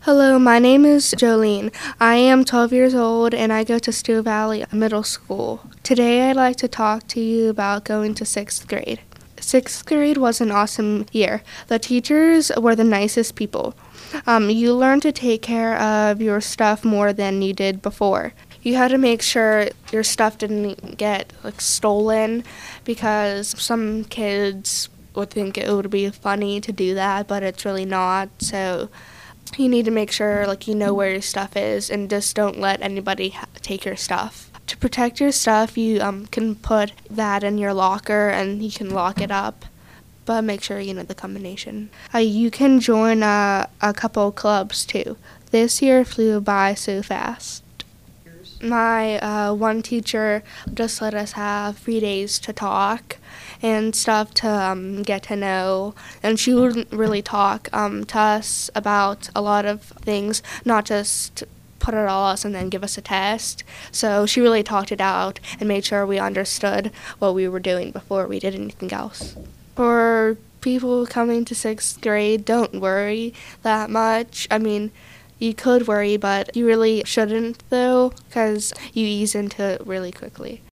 Hello, my name is Jolene. I am 12 years old and I go to Steel Valley Middle School. Today I'd like to talk to you about going to 6th grade. 6th grade was an awesome year. The teachers were the nicest people. You learned to take care of your stuff more than you did before. You had to make sure your stuff didn't get stolen because some kids would think it would be funny to do that, but it's really not. So you need to make sure you know where your stuff is and just don't let anybody take your stuff. To protect your stuff, you can put that in your locker and you can lock it up, but make sure you know the combination. You can join a couple clubs too. This year flew by so fast. My one teacher just let us have 3 days to talk and stuff to get to know, and she wouldn't really talk to us about a lot of things, not just put it all us and then give us a test. So she really talked it out and made sure we understood what we were doing before we did anything else. For people coming to 6th grade, don't worry that much. I mean, you could worry, but you really shouldn't, though, because you ease into it really quickly.